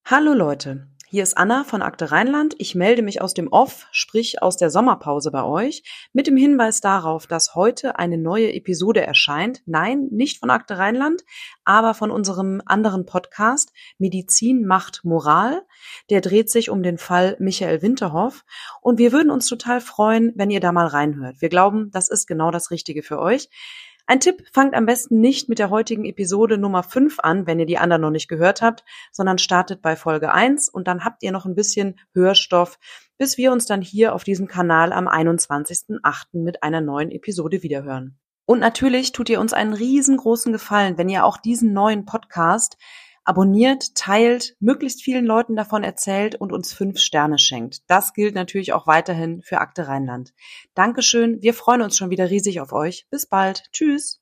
Hallo Leute, hier ist Anna von Akte Rheinland. Ich melde mich aus dem Off, sprich aus der Sommerpause bei euch, mit dem Hinweis darauf, dass heute eine neue Episode erscheint. Nein, nicht von Akte Rheinland, aber von unserem anderen Podcast Medizin macht Moral. Der dreht sich um den Fall Michael Winterhoff und wir würden uns total freuen, wenn ihr da mal reinhört. Wir glauben, das ist genau das Richtige für euch. Ein Tipp, fangt am besten nicht mit der heutigen Episode Nummer 5 an, wenn ihr die anderen noch nicht gehört habt, sondern startet bei Folge 1 und dann habt ihr noch ein bisschen Hörstoff, bis wir uns dann hier auf diesem Kanal am 21.08. mit einer neuen Episode wiederhören. Und natürlich tut ihr uns einen riesengroßen Gefallen, wenn ihr auch diesen neuen Podcast abonniert, teilt, möglichst vielen Leuten davon erzählt und uns 5 Sterne schenkt. Das gilt natürlich auch weiterhin für Akte Rheinland. Dankeschön, wir freuen uns schon wieder riesig auf euch. Bis bald. Tschüss.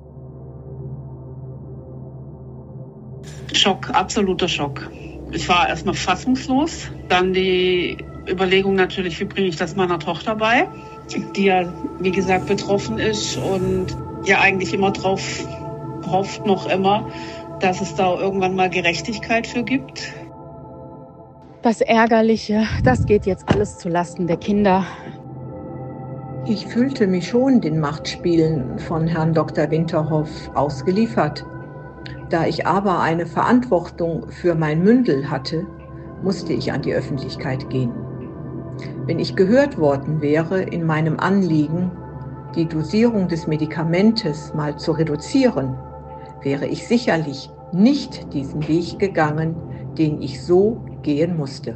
Schock, absoluter Schock. Ich war erstmal fassungslos. Dann die Überlegung natürlich, wie bringe ich das meiner Tochter bei, die ja, wie gesagt, betroffen ist und ja eigentlich immer drauf hofft, noch immer, dass es da irgendwann mal Gerechtigkeit für gibt. Das Ärgerliche, das geht jetzt alles zulasten der Kinder. Ich fühlte mich schon den Machtspielen von Herrn Dr. Winterhoff ausgeliefert. Da ich aber eine Verantwortung für mein Mündel hatte, musste ich an die Öffentlichkeit gehen. Wenn ich gehört worden wäre in meinem Anliegen, die Dosierung des Medikamentes mal zu reduzieren, wäre ich sicherlich nicht diesen Weg gegangen, den ich so gehen musste.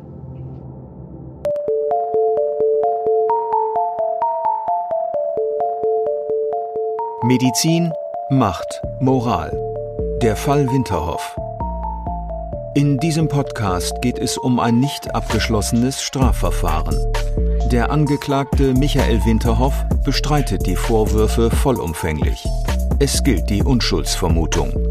Medizin macht Moral. Der Fall Winterhoff. In diesem Podcast geht es um ein nicht abgeschlossenes Strafverfahren. Der Angeklagte Michael Winterhoff bestreitet die Vorwürfe vollumfänglich. Es gilt die Unschuldsvermutung.